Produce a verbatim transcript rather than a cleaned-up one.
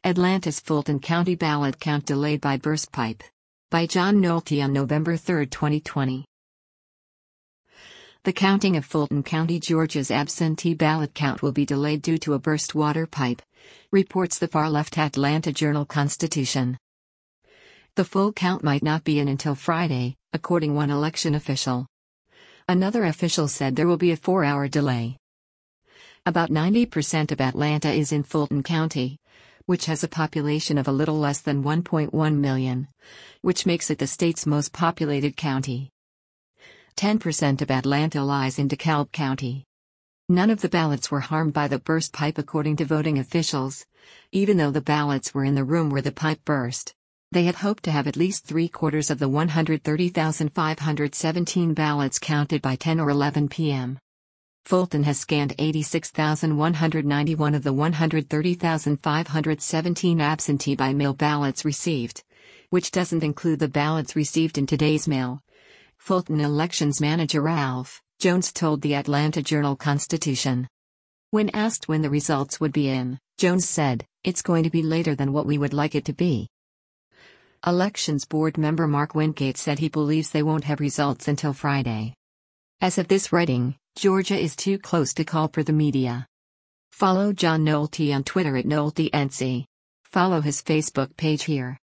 Atlanta's Fulton County ballot count delayed by burst pipe. By John Nolte on November third, twenty twenty. The counting of Fulton County, Georgia's absentee ballot count will be delayed due to a burst water pipe, reports the far-left Atlanta Journal-Constitution. The full count might not be in until Friday, according one election official. Another official said there will be a four-hour delay. About ninety percent of Atlanta is in Fulton County, which has a population of a little less than one point one million, which makes it the state's most populated county. ten percent of Atlanta lies in DeKalb County. None of the ballots were harmed by the burst pipe according to voting officials, even though the ballots were in the room where the pipe burst. They had hoped to have at least three-quarters of the one hundred thirty thousand five hundred seventeen ballots counted by ten or eleven p m Fulton has scanned eighty-six thousand one hundred ninety-one of the one hundred thirty thousand five hundred seventeen absentee by mail ballots received, which doesn't include the ballots received in today's mail. Fulton elections manager Ralph Jones told the Atlanta Journal-Constitution. When asked when the results would be in, Jones said, "It's going to be later than what we would like it to be." Elections Board member Mark Wingate said he believes they won't have results until Friday. As of this writing, Georgia is too close to call for the media. Follow John Nolte on Twitter at NolteNC. Follow his Facebook page here.